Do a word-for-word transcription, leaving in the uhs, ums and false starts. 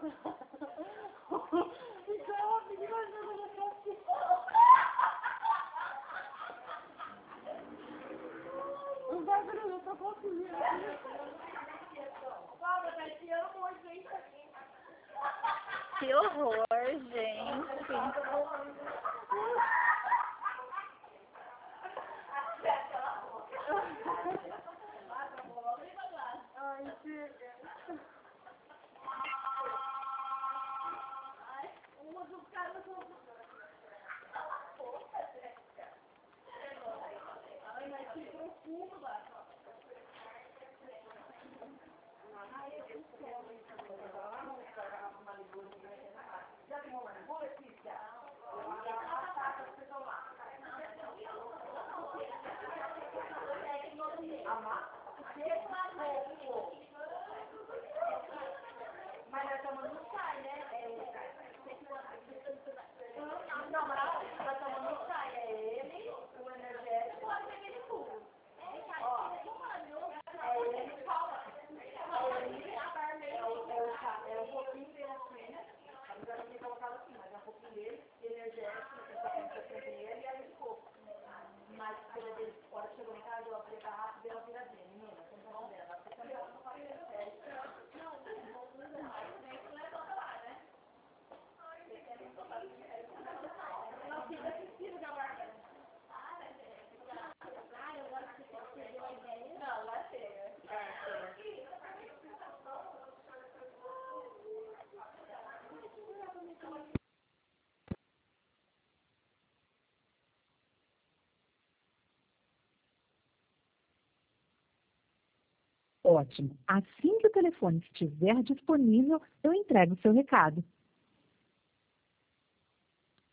Então, a menina jogando no assim. Não vai ver, eu tô conseguindo. Fala, vai te amo, gente. Que horror, gente. Ai, chega. Ai, uma dos caras não... Ai, mas que profunda. Já tem uma boa Letícia? Mas a cama não sai, né? Não, mas a cama não sai. É ele, o energético, pode ser aquele tubo. Ó, é ele, fala. É ele, a Barney, é um pouquinho dele assim, né? Agora eu tinha colocado assim, mas é um pouquinho dele, energético, ele e aí ele ficou. Mas quando ele pode chegar em casa, eu aplicar rápido, deu uma viradinha. Menina, você não tá vendo? Ela fica andando no papel. Não, não, não, nem que leva lá, né? Não, fica assistindo da Bárbara. Ah, eu gosto que você deu a ideia. Não, lá chega. Ótimo. Assim que o telefone estiver disponível, eu entrego o seu recado.